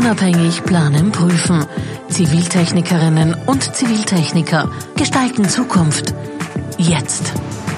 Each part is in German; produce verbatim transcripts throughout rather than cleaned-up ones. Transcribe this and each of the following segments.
Unabhängig planen, prüfen. Ziviltechnikerinnen und Ziviltechniker gestalten Zukunft. Jetzt.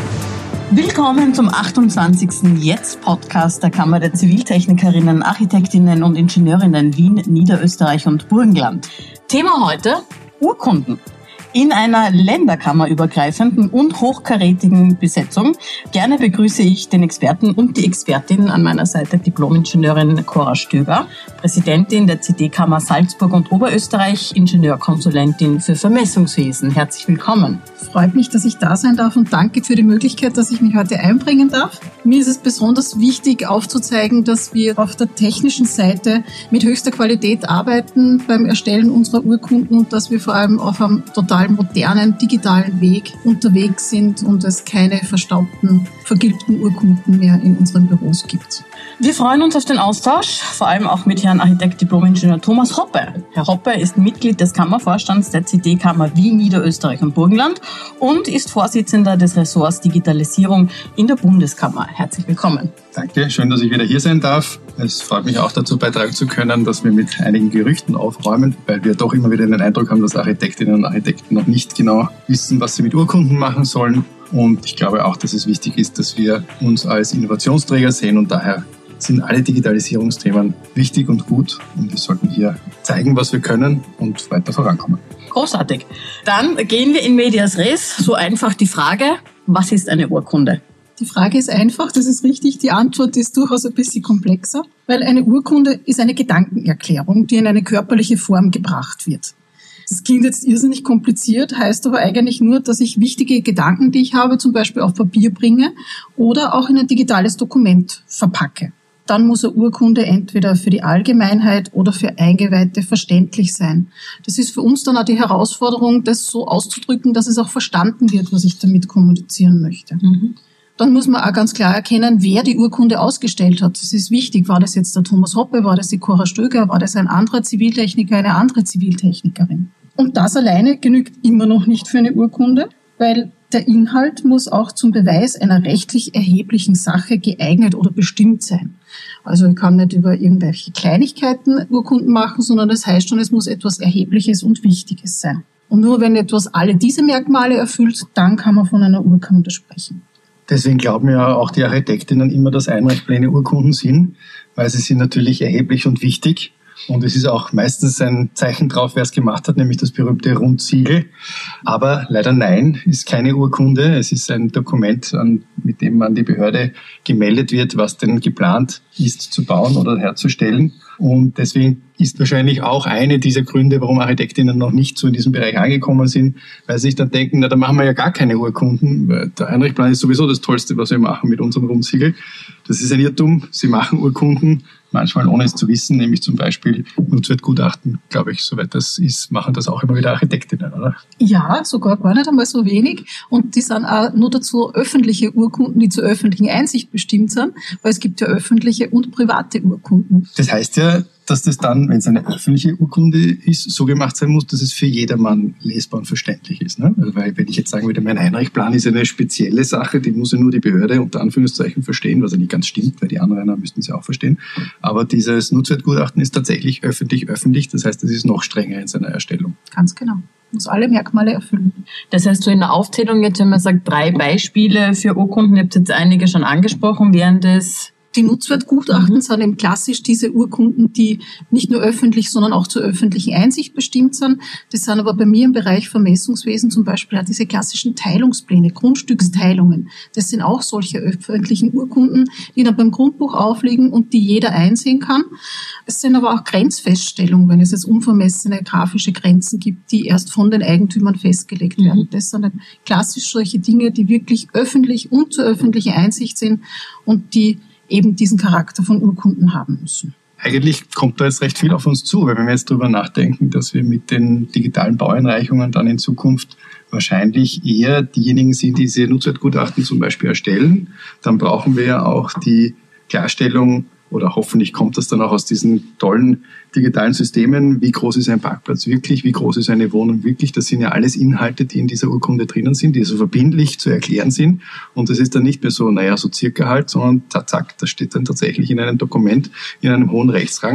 Willkommen zum achtundzwanzigsten Jetzt-Podcast der Kammer der Ziviltechnikerinnen, Architektinnen und Ingenieurinnen Wien, Niederösterreich und Burgenland. Thema heute: Urkunden. In einer länderkammerübergreifenden und hochkarätigen Besetzung. Gerne begrüße ich den Experten und die Expertin an meiner Seite, Diplom-Ingenieurin Cora Stöger, Präsidentin der C D-Kammer Salzburg und Oberösterreich, Ingenieurkonsulentin für Vermessungswesen. Herzlich willkommen. Freut mich, dass ich da sein darf und danke für die Möglichkeit, dass ich mich heute einbringen darf. Mir ist es besonders wichtig, aufzuzeigen, dass wir auf der technischen Seite mit höchster Qualität arbeiten beim Erstellen unserer Urkunden und dass wir vor allem auf einem total modernen, digitalen Weg unterwegs sind und es keine verstaubten, vergilbten Urkunden mehr in unseren Büros gibt. Wir freuen uns auf den Austausch, vor allem auch mit Herrn Architekt Diplom-Ingenieur Thomas Hoppe. Herr Hoppe ist Mitglied des Kammervorstands der C D-Kammer Wien, Niederösterreich und Burgenland und ist Vorsitzender des Ressorts Digitalisierung in der Bundeskammer. Herzlich willkommen. Danke, schön, dass ich wieder hier sein darf. Es freut mich auch, dazu beitragen zu können, dass wir mit einigen Gerüchten aufräumen, weil wir doch immer wieder den Eindruck haben, dass Architektinnen und Architekten noch nicht genau wissen, was sie mit Urkunden machen sollen. Und ich glaube auch, dass es wichtig ist, dass wir uns als Innovationsträger sehen und daher sind alle Digitalisierungsthemen wichtig und gut und wir sollten hier zeigen, was wir können und weiter vorankommen. Großartig. Dann gehen wir in medias res. So einfach die Frage: Was ist eine Urkunde? Die Frage ist einfach, das ist richtig. Die Antwort ist durchaus ein bisschen komplexer, weil eine Urkunde ist eine Gedankenerklärung, die in eine körperliche Form gebracht wird. Das klingt jetzt irrsinnig kompliziert, heißt aber eigentlich nur, dass ich wichtige Gedanken, die ich habe, zum Beispiel auf Papier bringe oder auch in ein digitales Dokument verpacke. Dann muss eine Urkunde entweder für die Allgemeinheit oder für Eingeweihte verständlich sein. Das ist für uns dann auch die Herausforderung, das so auszudrücken, dass es auch verstanden wird, was ich damit kommunizieren möchte. Mhm. Dann muss man auch ganz klar erkennen, wer die Urkunde ausgestellt hat. Das ist wichtig. War das jetzt der Thomas Hoppe, war das die Cora Stöger, war das ein anderer Ziviltechniker, eine andere Ziviltechnikerin? Und das alleine genügt immer noch nicht für eine Urkunde, weil der Inhalt muss auch zum Beweis einer rechtlich erheblichen Sache geeignet oder bestimmt sein. Also ich kann nicht über irgendwelche Kleinigkeiten Urkunden machen, sondern das heißt schon, es muss etwas Erhebliches und Wichtiges sein. Und nur wenn etwas alle diese Merkmale erfüllt, dann kann man von einer Urkunde sprechen. Deswegen glauben ja auch die Architektinnen immer, dass Einreichpläne Urkunden sind, weil sie sind natürlich erheblich und wichtig. Und es ist auch meistens ein Zeichen drauf, wer es gemacht hat, nämlich das berühmte Rundsiegel. Aber leider nein, ist keine Urkunde. Es ist ein Dokument, mit dem an die Behörde gemeldet wird, was denn geplant ist zu bauen oder herzustellen. Und deswegen ist wahrscheinlich auch eine dieser Gründe, warum Architektinnen noch nicht so in diesem Bereich angekommen sind, weil sie sich dann denken, na, da machen wir ja gar keine Urkunden, weil der Einrichtplan ist sowieso das Tollste, was wir machen mit unserem Rundsiegel. Das ist ein Irrtum. Sie machen Urkunden, manchmal ohne es zu wissen, nämlich zum Beispiel Nutzwertgutachten, glaube ich, soweit das ist, machen das auch immer wieder Architektinnen, oder? Ja, sogar gar nicht einmal so wenig. Und die sind auch nur dazu öffentliche Urkunden, die zur öffentlichen Einsicht bestimmt sind, weil es gibt ja öffentliche und private Urkunden. Das heißt ja, dass das dann, wenn es eine öffentliche Urkunde ist, so gemacht sein muss, dass es für jedermann lesbar und verständlich ist. Ne? Also weil wenn ich jetzt sagen würde, mein Einreichplan ist eine spezielle Sache, die muss ja nur die Behörde unter Anführungszeichen verstehen, was ja nicht ganz stimmt, weil die Anrainer müssten sie auch verstehen. Aber dieses Nutzwertgutachten ist tatsächlich öffentlich öffentlich, das heißt, es ist noch strenger in seiner Erstellung. Ganz genau. Muss alle Merkmale erfüllen. Das heißt, so in der Aufzählung jetzt, wenn man sagt, drei Beispiele für Urkunden, ihr habt jetzt einige schon angesprochen, während des Die Nutzwertgutachten mhm. sind eben klassisch diese Urkunden, die nicht nur öffentlich, sondern auch zur öffentlichen Einsicht bestimmt sind. Das sind aber bei mir im Bereich Vermessungswesen zum Beispiel auch diese klassischen Teilungspläne, Grundstücksteilungen. Das sind auch solche öffentlichen Urkunden, die dann beim Grundbuch aufliegen und die jeder einsehen kann. Es sind aber auch Grenzfeststellungen, wenn es jetzt unvermessene grafische Grenzen gibt, die erst von den Eigentümern festgelegt mhm. werden. Das sind klassisch solche Dinge, die wirklich öffentlich und zur öffentlichen Einsicht sind und die eben diesen Charakter von Urkunden haben müssen. Eigentlich kommt da jetzt recht viel auf uns zu, weil wenn wir jetzt darüber nachdenken, dass wir mit den digitalen Baueinreichungen dann in Zukunft wahrscheinlich eher diejenigen sind, die diese Nutzwertgutachten zum Beispiel erstellen, dann brauchen wir ja auch die Klarstellung, oder hoffentlich kommt das dann auch aus diesen tollen digitalen Systemen, wie groß ist ein Parkplatz wirklich, wie groß ist eine Wohnung wirklich. Das sind ja alles Inhalte, die in dieser Urkunde drinnen sind, die so verbindlich zu erklären sind. Und das ist dann nicht mehr so, naja, so circa halt, sondern zack, zack, das steht dann tatsächlich in einem Dokument, in einem hohen Rechtsrang.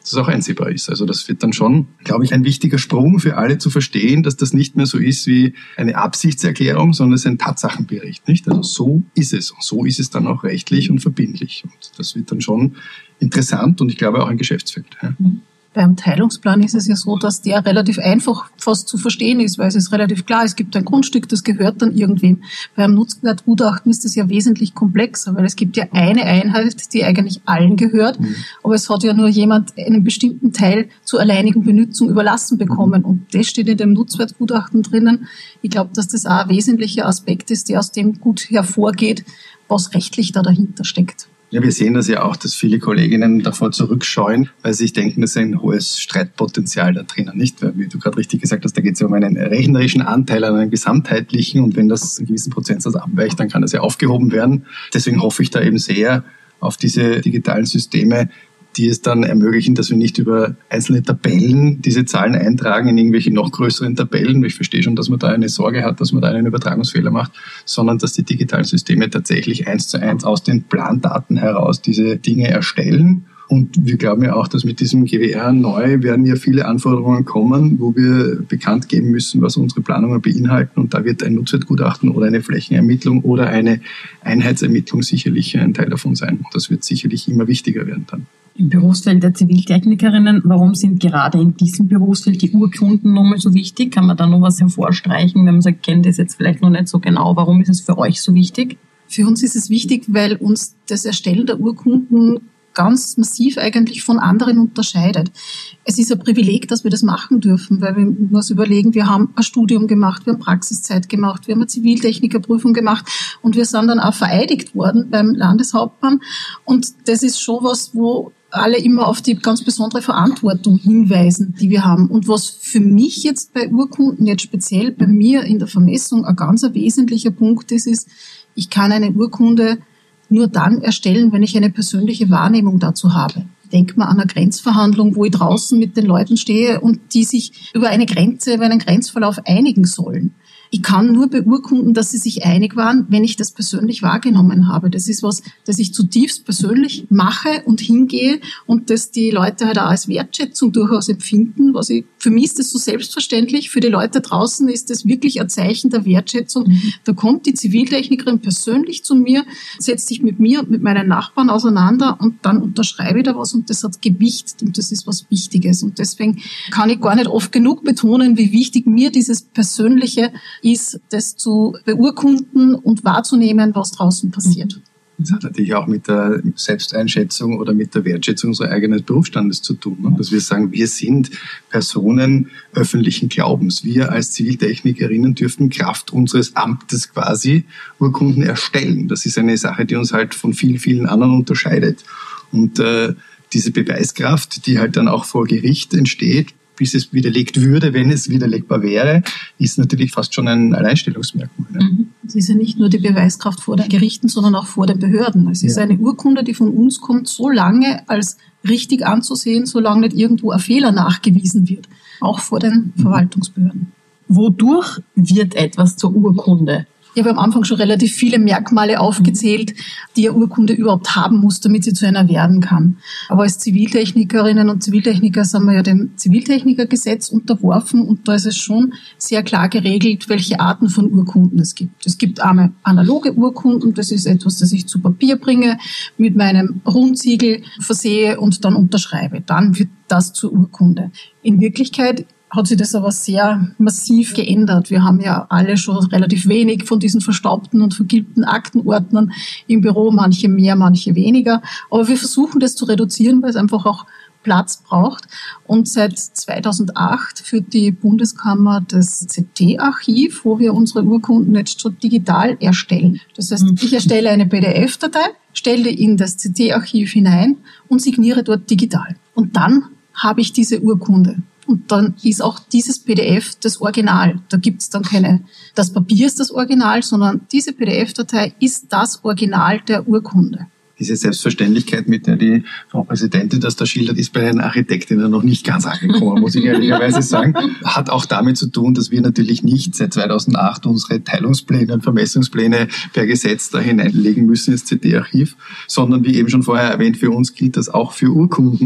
das auch einsehbar ist. Also das wird dann schon, glaube ich, ein wichtiger Sprung für alle zu verstehen, dass das nicht mehr so ist wie eine Absichtserklärung, sondern es ist ein Tatsachenbericht, nicht? Also so ist es. Und so ist es dann auch rechtlich und verbindlich. Und das wird dann schon interessant und ich glaube auch ein Geschäftsfeld. Ja. Beim Teilungsplan ist es ja so, dass der relativ einfach fast zu verstehen ist, weil es ist relativ klar, es gibt ein Grundstück, das gehört dann irgendwem. Beim Nutzwertgutachten ist es ja wesentlich komplexer, weil es gibt ja eine Einheit, die eigentlich allen gehört, mhm. aber es hat ja nur jemand einen bestimmten Teil zur alleinigen Benutzung überlassen bekommen und das steht in dem Nutzwertgutachten drinnen. Ich glaube, dass das auch ein wesentlicher Aspekt ist, der aus dem gut hervorgeht, was rechtlich da dahinter steckt. Ja, wir sehen das ja auch, dass viele Kolleginnen davor zurückscheuen, weil sie sich denken, das ist ein hohes Streitpotenzial da drinnen, nicht? Weil, wie du gerade richtig gesagt hast, da geht es ja um einen rechnerischen Anteil an einem gesamtheitlichen und wenn das einen gewissen Prozentsatz abweicht, dann kann das ja aufgehoben werden. Deswegen hoffe ich da eben sehr auf diese digitalen Systeme, die es dann ermöglichen, dass wir nicht über einzelne Tabellen diese Zahlen eintragen in irgendwelche noch größeren Tabellen. Ich verstehe schon, dass man da eine Sorge hat, dass man da einen Übertragungsfehler macht, sondern dass die digitalen Systeme tatsächlich eins zu eins aus den Plandaten heraus diese Dinge erstellen. Und wir glauben ja auch, dass mit diesem G W R neu werden ja viele Anforderungen kommen, wo wir bekannt geben müssen, was unsere Planungen beinhalten. Und da wird ein Nutzwertgutachten oder eine Flächenermittlung oder eine Einheitsermittlung sicherlich ein Teil davon sein. Und das wird sicherlich immer wichtiger werden dann. Im Berufsfeld der Ziviltechnikerinnen, warum sind gerade in diesem Berufsfeld die Urkunden nochmal so wichtig? Kann man da noch was hervorstreichen, wenn man sagt, kennt das jetzt vielleicht noch nicht so genau? Warum ist es für euch so wichtig? Für uns ist es wichtig, weil uns das Erstellen der Urkunden ganz massiv eigentlich von anderen unterscheidet. Es ist ein Privileg, dass wir das machen dürfen, weil wir uns überlegen, wir haben ein Studium gemacht, wir haben Praxiszeit gemacht, wir haben eine Ziviltechnikerprüfung gemacht und wir sind dann auch vereidigt worden beim Landeshauptmann. Und das ist schon was, wo alle immer auf die ganz besondere Verantwortung hinweisen, die wir haben. Und was für mich jetzt bei Urkunden, jetzt speziell bei mir in der Vermessung, ein ganz ein wesentlicher Punkt ist, ist, ich kann eine Urkunde nur dann erstellen, wenn ich eine persönliche Wahrnehmung dazu habe. Denk mal an eine Grenzverhandlung, wo ich draußen mit den Leuten stehe und die sich über eine Grenze, über einen Grenzverlauf einigen sollen. Ich kann nur beurkunden, dass sie sich einig waren, wenn ich das persönlich wahrgenommen habe. Das ist was, das ich zutiefst persönlich mache und hingehe und das die Leute halt auch als Wertschätzung durchaus empfinden. Was ich, für mich ist das so selbstverständlich. Für die Leute draußen ist das wirklich ein Zeichen der Wertschätzung. Mhm. Da kommt die Ziviltechnikerin persönlich zu mir, setzt sich mit mir und mit meinen Nachbarn auseinander und dann unterschreibe ich da was und das hat Gewicht und das ist was Wichtiges. Und deswegen kann ich gar nicht oft genug betonen, wie wichtig mir dieses Persönliche ist, das zu beurkunden und wahrzunehmen, was draußen passiert. Das hat natürlich auch mit der Selbsteinschätzung oder mit der Wertschätzung unseres eigenen Berufsstandes zu tun. Ne? Dass wir sagen, wir sind Personen öffentlichen Glaubens. Wir als Ziviltechnikerinnen dürfen Kraft unseres Amtes quasi Urkunden erstellen. Das ist eine Sache, die uns halt von vielen, vielen anderen unterscheidet. Und äh, diese Beweiskraft, die halt dann auch vor Gericht entsteht, bis es widerlegt würde, wenn es widerlegbar wäre, ist natürlich fast schon ein Alleinstellungsmerkmal. Ja. Es ist ja nicht nur die Beweiskraft vor den Gerichten, sondern auch vor den Behörden. Es ist ja eine Urkunde, die von uns kommt, so lange als richtig anzusehen, solange nicht irgendwo ein Fehler nachgewiesen wird. Auch vor den Verwaltungsbehörden. Wodurch wird etwas zur Urkunde? Ich habe am Anfang schon relativ viele Merkmale aufgezählt, die eine Urkunde überhaupt haben muss, damit sie zu einer werden kann. Aber als Ziviltechnikerinnen und Ziviltechniker sind wir ja dem Ziviltechnikergesetz unterworfen und da ist es schon sehr klar geregelt, welche Arten von Urkunden es gibt. Es gibt einmal analoge Urkunden, das ist etwas, das ich zu Papier bringe, mit meinem Rundsiegel versehe und dann unterschreibe. Dann wird das zur Urkunde. In Wirklichkeit hat sich das aber sehr massiv geändert. Wir haben ja alle schon relativ wenig von diesen verstaubten und vergilbten Aktenordnern im Büro, manche mehr, manche weniger. Aber wir versuchen das zu reduzieren, weil es einfach auch Platz braucht. Und seit zweitausendacht führt die Bundeskammer das Z T-Archiv, wo wir unsere Urkunden jetzt schon digital erstellen. Das heißt, ich erstelle eine P D F-Datei, stelle in das Z T-Archiv hinein und signiere dort digital. Und dann habe ich diese Urkunde. Und dann ist auch dieses P D F das Original. Da gibt es dann keine, das Papier ist das Original, sondern diese P D F-Datei ist das Original der Urkunde. Diese Selbstverständlichkeit, mit der die Frau Präsidentin das da schildert, ist bei den Architektinnen noch nicht ganz angekommen, muss ich ehrlicherweise sagen. Hat auch damit zu tun, dass wir natürlich nicht seit zweitausendacht unsere Teilungspläne und Vermessungspläne per Gesetz da hineinlegen müssen ins Z T-Archiv, sondern wie eben schon vorher erwähnt, für uns gilt das auch für Urkunden und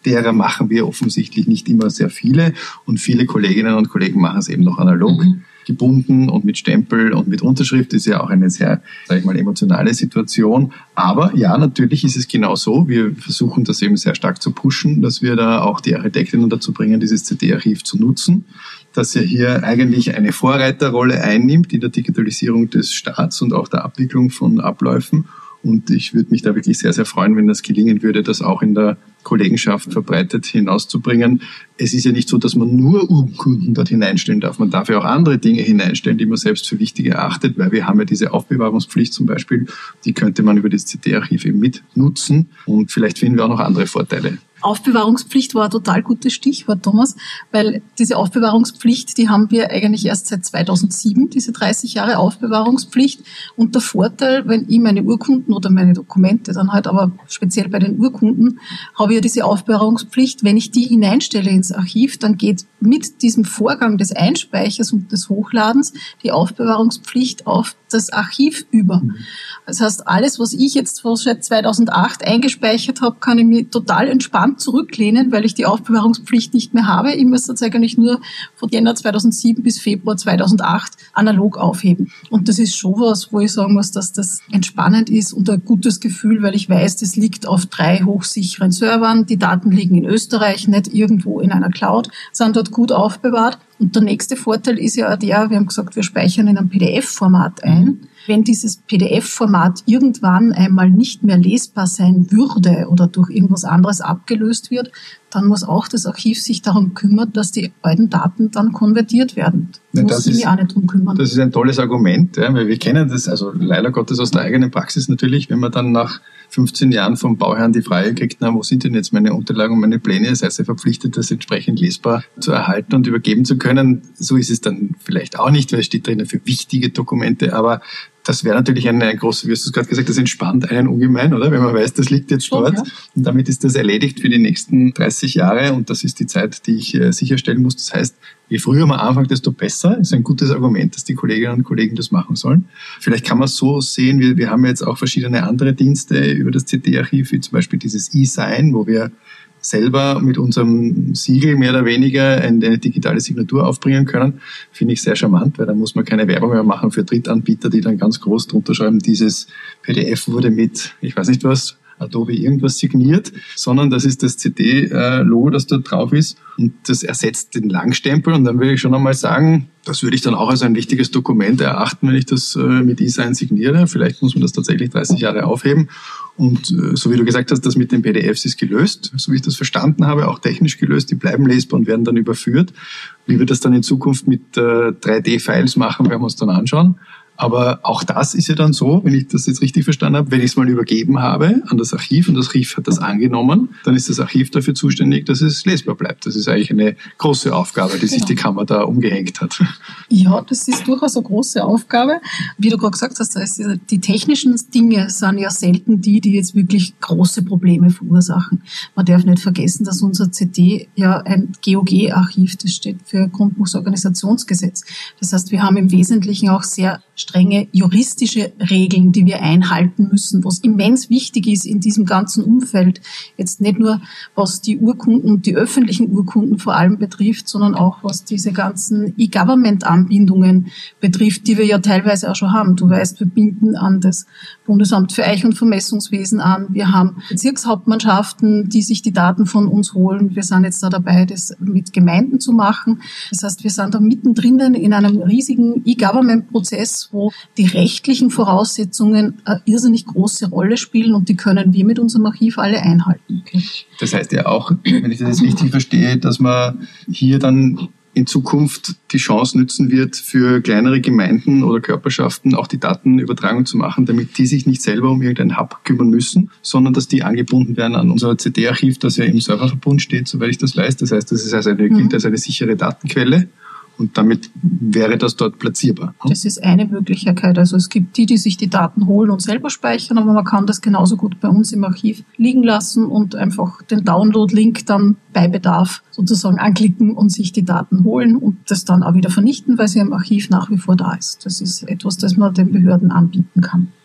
derer machen wir offensichtlich nicht immer sehr viele und viele Kolleginnen und Kollegen machen es eben noch analog. Mhm. gebunden und mit Stempel und mit Unterschrift, ist ja auch eine sehr, sage ich mal, emotionale Situation. Aber ja, natürlich ist es genau so. Wir versuchen das eben sehr stark zu pushen, dass wir da auch die Architektinnen dazu bringen, dieses C D-Archiv zu nutzen, dass er hier eigentlich eine Vorreiterrolle einnimmt in der Digitalisierung des Staats und auch der Abwicklung von Abläufen. Und ich würde mich da wirklich sehr, sehr freuen, wenn das gelingen würde, das auch in der Kollegenschaft verbreitet hinauszubringen. Es ist ja nicht so, dass man nur Urkunden dort hineinstellen darf. Man darf ja auch andere Dinge hineinstellen, die man selbst für wichtig erachtet, weil wir haben ja diese Aufbewahrungspflicht zum Beispiel. Die könnte man über das C D-Archiv eben mit nutzen. Und vielleicht finden wir auch noch andere Vorteile. Aufbewahrungspflicht war ein total gutes Stichwort, Thomas, weil diese Aufbewahrungspflicht, die haben wir eigentlich erst seit zweitausendsieben, diese dreißig Jahre Aufbewahrungspflicht. Und der Vorteil, wenn ich meine Urkunden oder meine Dokumente dann halt, aber speziell bei den Urkunden, habe ich ja diese Aufbewahrungspflicht. Wenn ich die hineinstelle ins Archiv, dann geht mit diesem Vorgang des Einspeichers und des Hochladens die Aufbewahrungspflicht auf das Archiv über. Das heißt, alles, was ich jetzt seit zweitausendacht eingespeichert habe, kann ich mir total entspannt zurücklehnen, weil ich die Aufbewahrungspflicht nicht mehr habe. Ich muss das eigentlich nur von Jänner zweitausendsieben bis Februar zweitausendacht analog aufheben. Und das ist schon was, wo ich sagen muss, dass das entspannend ist und ein gutes Gefühl, weil ich weiß, das liegt auf drei hochsicheren Servern. Die Daten liegen in Österreich, nicht irgendwo in einer Cloud, sind dort gut aufbewahrt. Und der nächste Vorteil ist ja der, wir haben gesagt, wir speichern in einem P D F-Format ein. Wenn dieses P D F-Format irgendwann einmal nicht mehr lesbar sein würde oder durch irgendwas anderes abgelöst wird, dann muss auch das Archiv sich darum kümmern, dass die alten Daten dann konvertiert werden. Da ja, muss ich mich auch nicht drum kümmern. Das ist ein tolles Argument, ja, weil wir kennen das, also leider Gottes aus der eigenen Praxis natürlich, wenn man dann nach fünfzehn Jahren vom Bauherrn die Frage kriegt, na, wo sind denn jetzt meine Unterlagen und meine Pläne? Das heißt, er verpflichtet, das entsprechend lesbar zu erhalten und übergeben zu können. So ist es dann vielleicht auch nicht, weil es steht drinnen für wichtige Dokumente, aber das wäre natürlich ein, ein großes, wie hast du es gerade gesagt, das entspannt einen ungemein, oder? Wenn man weiß, das liegt jetzt dort. Okay. Und damit ist das erledigt für die nächsten dreißig Jahre und das ist die Zeit, die ich äh, sicherstellen muss. Das heißt, je früher man anfängt, desto besser. Das ist ein gutes Argument, dass die Kolleginnen und Kollegen das machen sollen. Vielleicht kann man es so sehen, wir, wir haben jetzt auch verschiedene andere Dienste über das C D-Archiv, wie zum Beispiel dieses E-Sign, wo wir selber mit unserem Siegel mehr oder weniger eine digitale Signatur aufbringen können, finde ich sehr charmant, weil da muss man keine Werbung mehr machen für Drittanbieter, die dann ganz groß drunter schreiben, dieses P D F wurde mit, ich weiß nicht was, Adobe irgendwas signiert, sondern das ist das C D-Logo, das dort drauf ist und das ersetzt den Langstempel und dann würde ich schon einmal sagen, das würde ich dann auch als ein wichtiges Dokument erachten, wenn ich das mit E-Sign signiere. Vielleicht muss man das tatsächlich dreißig Jahre aufheben und so wie du gesagt hast, das mit den P D Fs ist gelöst, so wie ich das verstanden habe, auch technisch gelöst, die bleiben lesbar und werden dann überführt. Wie wir das dann in Zukunft mit drei D-Files machen, werden wir uns dann anschauen. Aber auch das ist ja dann so, wenn ich das jetzt richtig verstanden habe, wenn ich es mal übergeben habe an das Archiv und das Archiv hat das angenommen, dann ist das Archiv dafür zuständig, dass es lesbar bleibt. Das ist eigentlich eine große Aufgabe, die sich ja. die Kammer da umgehängt hat. Ja, das ist durchaus eine große Aufgabe. Wie du gerade gesagt hast, die technischen Dinge sind ja selten die, die jetzt wirklich große Probleme verursachen. Man darf nicht vergessen, dass unser C D ja ein G O G-Archiv, das steht für Grundbuchorganisationsgesetz. Das heißt, wir haben im Wesentlichen auch sehr strenge juristische Regeln, die wir einhalten müssen, was immens wichtig ist in diesem ganzen Umfeld. Jetzt nicht nur, was die Urkunden, die öffentlichen Urkunden vor allem betrifft, sondern auch, was diese ganzen E-Government-Anbindungen betrifft, die wir ja teilweise auch schon haben. Du weißt, wir binden an das Bundesamt für Eich- und Vermessungswesen an. Wir haben Bezirkshauptmannschaften, die sich die Daten von uns holen. Wir sind jetzt da dabei, das mit Gemeinden zu machen. Das heißt, wir sind da mittendrin in einem riesigen E-Government-Prozess, wo die rechtlichen Voraussetzungen eine irrsinnig große Rolle spielen und die können wir mit unserem Archiv alle einhalten. Okay. Das heißt ja auch, wenn ich das jetzt richtig verstehe, dass man hier dann in Zukunft die Chance nützen wird, für kleinere Gemeinden oder Körperschaften auch die Datenübertragung zu machen, damit die sich nicht selber um irgendeinen Hub kümmern müssen, sondern dass die angebunden werden an unser C D-Archiv, das ja im Serververbund steht, soweit ich das weiß. Das heißt, das ist also eine, mhm. gilt als eine sichere Datenquelle. Und damit wäre das dort platzierbar. Das ist eine Möglichkeit. Also es gibt die, die sich die Daten holen und selber speichern, aber man kann das genauso gut bei uns im Archiv liegen lassen und einfach den Download-Link dann bei Bedarf sozusagen anklicken und sich die Daten holen und das dann auch wieder vernichten, weil sie im Archiv nach wie vor da ist. Das ist etwas, das man den Behörden anbieten kann.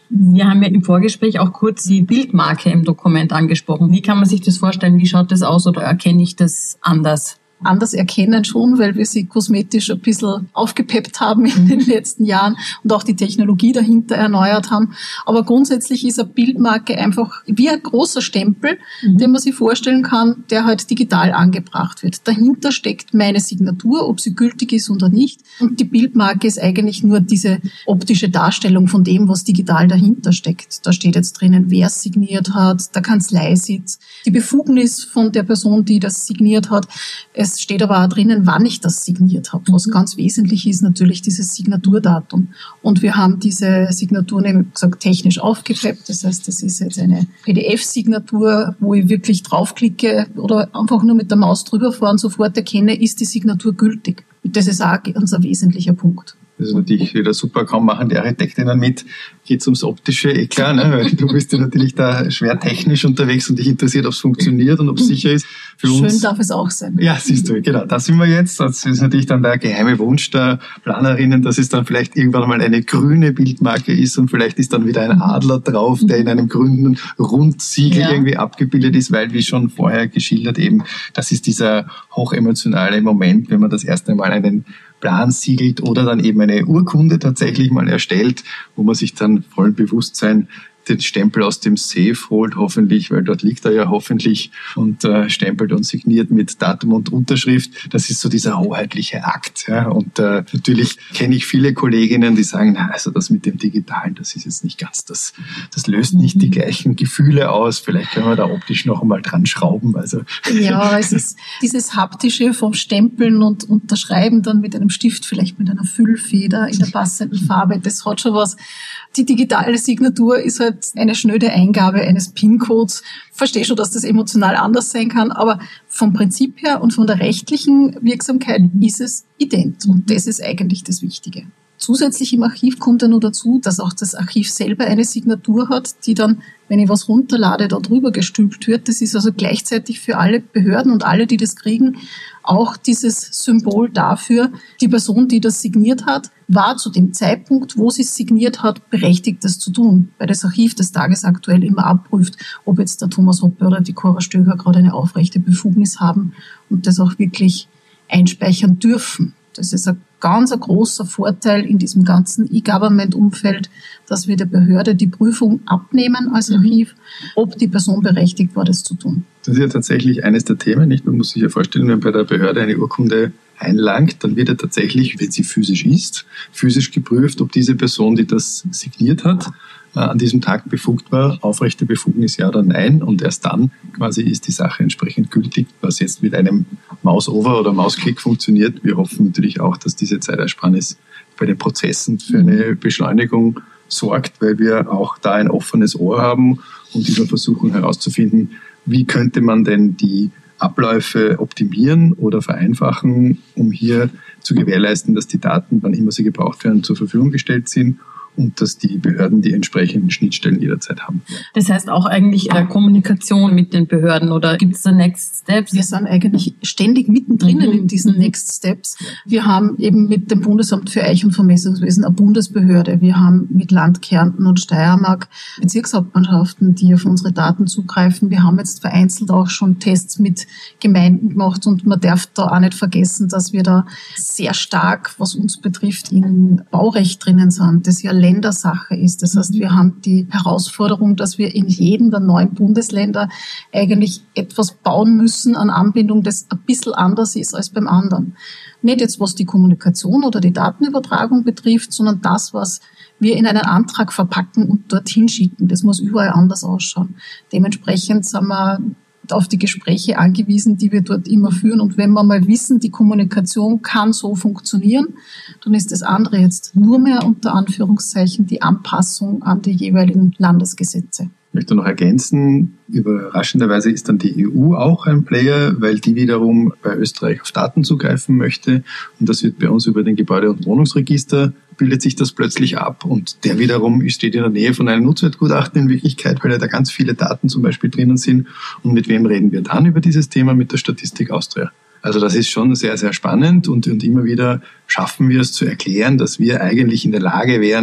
Wir haben ja im Vorgespräch auch kurz die Bildmarke im Dokument angesprochen. Wie kann man sich das vorstellen? Wie schaut das aus oder erkenne ich das anders? Anders erkennen schon, weil wir sie kosmetisch ein bisschen aufgepeppt haben in den letzten Jahren und auch die Technologie dahinter erneuert haben. Aber grundsätzlich ist eine Bildmarke einfach wie ein großer Stempel, mhm. den man sich vorstellen kann, der halt digital angebracht wird. Dahinter steckt meine Signatur, ob sie gültig ist oder nicht. Und die Bildmarke ist eigentlich nur diese optische Darstellung von dem, was digital dahinter steckt. Da steht jetzt drinnen, wer es signiert hat, der Kanzleisitz, die Befugnis von der Person, die das signiert hat. Es steht aber auch drinnen, wann ich das signiert habe. Was ganz wesentlich ist natürlich dieses Signaturdatum. Und wir haben diese Signatur, nämlich gesagt, technisch aufgepeppt. Das heißt, das ist jetzt eine P D F-Signatur, wo ich wirklich draufklicke oder einfach nur mit der Maus drüber fahre und sofort erkenne, ist die Signatur gültig. Und das ist auch ganz ein wesentlicher Punkt. Das ist natürlich wieder super, kaum machen die Architektinnen mit, geht's ums Optische, eh klar, ne? Weil du bist ja natürlich da schwer technisch unterwegs und dich interessiert, ob es funktioniert und ob es sicher ist. Für Schön uns, darf es auch sein. Ja, siehst du, genau, da sind wir jetzt. Das ist natürlich dann der geheime Wunsch der Planerinnen, dass es dann vielleicht irgendwann mal eine grüne Bildmarke ist und vielleicht ist dann wieder ein Adler drauf, der in einem grünen Rundsiegel ja. irgendwie abgebildet ist, weil, wie schon vorher geschildert eben, das ist dieser hochemotionale Moment, wenn man das erste Mal einen Plan siegelt oder dann eben eine Urkunde tatsächlich mal erstellt, wo man sich dann voll Bewusstsein den Stempel aus dem Safe holt, hoffentlich, weil dort liegt er ja hoffentlich und äh, stempelt und signiert mit Datum und Unterschrift. Das ist so dieser hoheitliche Akt. Ja. Und äh, natürlich kenne ich viele Kolleginnen, die sagen, na, also das mit dem Digitalen, das ist jetzt nicht ganz, das, das löst nicht die gleichen Gefühle aus. Vielleicht können wir da optisch noch einmal dran schrauben. Also. Ja, es ist dieses haptische vom Stempeln und Unterschreiben dann mit einem Stift, vielleicht mit einer Füllfeder in der passenden Farbe, das hat schon was. Die digitale Signatur ist halt eine schnöde Eingabe eines PIN-Codes. Verstehe schon, dass das emotional anders sein kann, aber vom Prinzip her und von der rechtlichen Wirksamkeit ist es ident. Und das ist eigentlich das Wichtige. Zusätzlich im Archiv kommt dann noch dazu, dass auch das Archiv selber eine Signatur hat, die dann, wenn ich was runterlade, da drüber gestülpt wird. Das ist also gleichzeitig für alle Behörden und alle, die das kriegen, auch dieses Symbol dafür, die Person, die das signiert hat, war zu dem Zeitpunkt, wo sie es signiert hat, berechtigt, das zu tun. Weil das Archiv des tagesaktuell immer abprüft, ob jetzt der Thomas Hoppe oder die Cora Stöger gerade eine aufrechte Befugnis haben und das auch wirklich einspeichern dürfen. Das ist ein ganz ein großer Vorteil in diesem ganzen E-Government-Umfeld, dass wir der Behörde die Prüfung abnehmen als Archiv, ob die Person berechtigt war, das zu tun. Das ist ja tatsächlich eines der Themen, nicht? Man muss sich ja vorstellen, wenn bei der Behörde eine Urkunde einlangt, dann wird ja tatsächlich, wenn sie physisch ist, physisch geprüft, ob diese Person, die das signiert hat, an diesem Tag befugt war, aufrechte Befugnis ja oder nein, und erst dann quasi ist die Sache entsprechend gültig, was jetzt mit einem Mausover oder Mausklick funktioniert. Wir hoffen natürlich auch, dass diese Zeitersparnis bei den Prozessen für eine Beschleunigung sorgt, weil wir auch da ein offenes Ohr haben und immer versuchen herauszufinden, wie könnte man denn die Abläufe optimieren oder vereinfachen, um hier zu gewährleisten, dass die Daten, wann immer sie gebraucht werden, zur Verfügung gestellt sind und dass die Behörden die entsprechenden Schnittstellen jederzeit haben. Das heißt auch eigentlich äh, Kommunikation mit den Behörden, oder gibt es da Next Steps? Wir sind eigentlich ständig mittendrin mhm. in diesen Next Steps. Wir haben eben mit dem Bundesamt für Eich- und Vermessungswesen eine Bundesbehörde. Wir haben mit Land Kärnten und Steiermark Bezirkshauptmannschaften, die auf unsere Daten zugreifen. Wir haben jetzt vereinzelt auch schon Tests mit Gemeinden gemacht und man darf da auch nicht vergessen, dass wir da sehr stark, was uns betrifft, in Baurecht drinnen sind, das ja Ländersache ist. Das heißt, wir haben die Herausforderung, dass wir in jedem der neuen Bundesländer eigentlich etwas bauen müssen an Anbindung, das ein bisschen anders ist als beim anderen. Nicht jetzt, was die Kommunikation oder die Datenübertragung betrifft, sondern das, was wir in einen Antrag verpacken und dorthin schicken. Das muss überall anders ausschauen. Dementsprechend sind wir auf die Gespräche angewiesen, die wir dort immer führen. Und wenn wir mal wissen, die Kommunikation kann so funktionieren, dann ist das andere jetzt nur mehr unter Anführungszeichen die Anpassung an die jeweiligen Landesgesetze. Ich möchte noch ergänzen, überraschenderweise ist dann die E U auch ein Player, weil die wiederum bei Österreich auf Daten zugreifen möchte. Und das wird bei uns über den Gebäude- und Wohnungsregister bildet sich das plötzlich ab. Und der wiederum steht in der Nähe von einem Nutzwertgutachten in Wirklichkeit, weil ja da ganz viele Daten zum Beispiel drinnen sind. Und mit wem reden wir dann über dieses Thema? Mit der Statistik Austria. Also das ist schon sehr, sehr spannend und, und immer wieder schaffen wir es zu erklären, dass wir eigentlich in der Lage wären,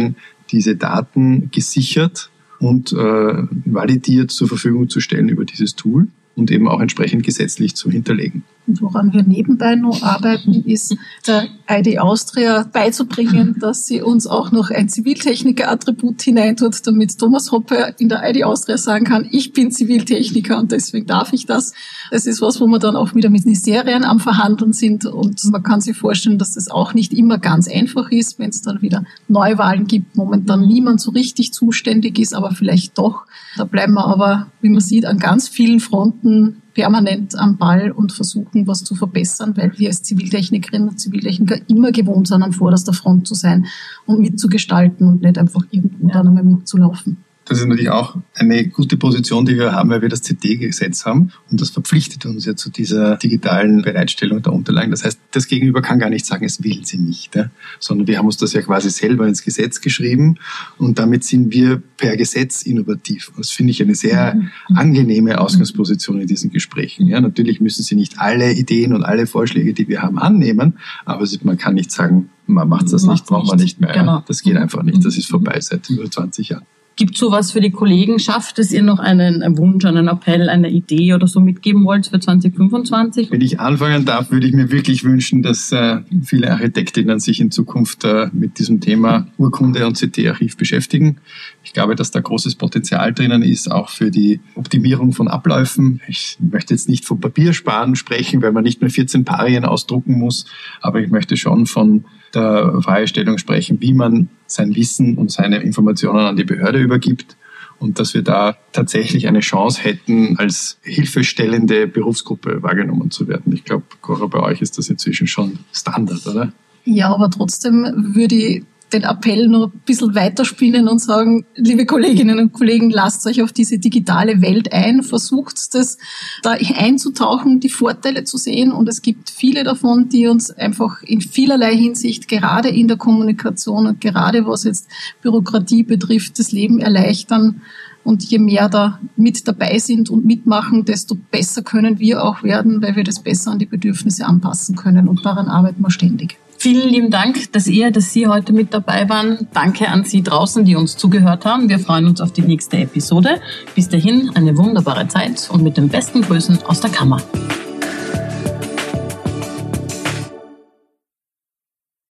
diese Daten gesichert und äh, validiert zur Verfügung zu stellen über dieses Tool und eben auch entsprechend gesetzlich zu hinterlegen. Und woran wir nebenbei noch arbeiten, ist der I D Austria beizubringen, dass sie uns auch noch ein Ziviltechniker-Attribut hineintut, damit Thomas Hoppe in der I D Austria sagen kann, ich bin Ziviltechniker und deswegen darf ich das. Das ist was, wo wir dann auch wieder mit Ministerien am Verhandeln sind und man kann sich vorstellen, dass das auch nicht immer ganz einfach ist, wenn es dann wieder Neuwahlen gibt, momentan niemand so richtig zuständig ist, aber vielleicht doch. Da bleiben wir aber, wie man sieht, an ganz vielen Fronten permanent am Ball und versuchen, was zu verbessern, weil wir als Ziviltechnikerinnen und Ziviltechniker immer gewohnt sind, an vorderster Front zu sein und mitzugestalten und nicht einfach irgendwo dann einmal mitzulaufen. Das ist natürlich auch eine gute Position, die wir haben, weil wir das Z D-Gesetz haben. Und das verpflichtet uns ja zu dieser digitalen Bereitstellung der Unterlagen. Das heißt, das Gegenüber kann gar nicht sagen, es will sie nicht, ja? Sondern wir haben uns das ja quasi selber ins Gesetz geschrieben. Und damit sind wir per Gesetz innovativ. Das finde ich eine sehr angenehme Ausgangsposition in diesen Gesprächen. Ja, natürlich müssen sie nicht alle Ideen und alle Vorschläge, die wir haben, annehmen. Aber man kann nicht sagen, man macht das nicht, braucht man nicht mehr. Genau. Das geht einfach nicht. Das ist vorbei seit über zwanzig Jahren. Gibt es sowas für die Kollegenschaft, dass ihr noch einen, einen Wunsch, einen Appell, eine Idee oder so mitgeben wollt für zwanzig fünfundzwanzig? Wenn ich anfangen darf, würde ich mir wirklich wünschen, dass äh, viele Architektinnen sich in Zukunft äh, mit diesem Thema Urkunde und Z D-Archiv beschäftigen. Ich glaube, dass da großes Potenzial drinnen ist, auch für die Optimierung von Abläufen. Ich möchte jetzt nicht von Papiersparen sprechen, weil man nicht mehr vierzehn Parien ausdrucken muss, aber ich möchte schon von der Fragestellung sprechen, wie man sein Wissen und seine Informationen an die Behörde übergibt und dass wir da tatsächlich eine Chance hätten, als hilfestellende Berufsgruppe wahrgenommen zu werden. Ich glaube, Cora, bei euch ist das inzwischen schon Standard, oder? Ja, aber trotzdem würde ich den Appell noch ein bisschen weiterspinnen und sagen, liebe Kolleginnen und Kollegen, lasst euch auf diese digitale Welt ein, versucht das da einzutauchen, die Vorteile zu sehen und es gibt viele davon, die uns einfach in vielerlei Hinsicht, gerade in der Kommunikation und gerade was jetzt Bürokratie betrifft, das Leben erleichtern. Und je mehr da mit dabei sind und mitmachen, desto besser können wir auch werden, weil wir das besser an die Bedürfnisse anpassen können. Und daran arbeiten wir ständig. Vielen lieben Dank, dass ihr, dass Sie heute mit dabei waren. Danke an Sie draußen, die uns zugehört haben. Wir freuen uns auf die nächste Episode. Bis dahin eine wunderbare Zeit und mit den besten Grüßen aus der Kammer.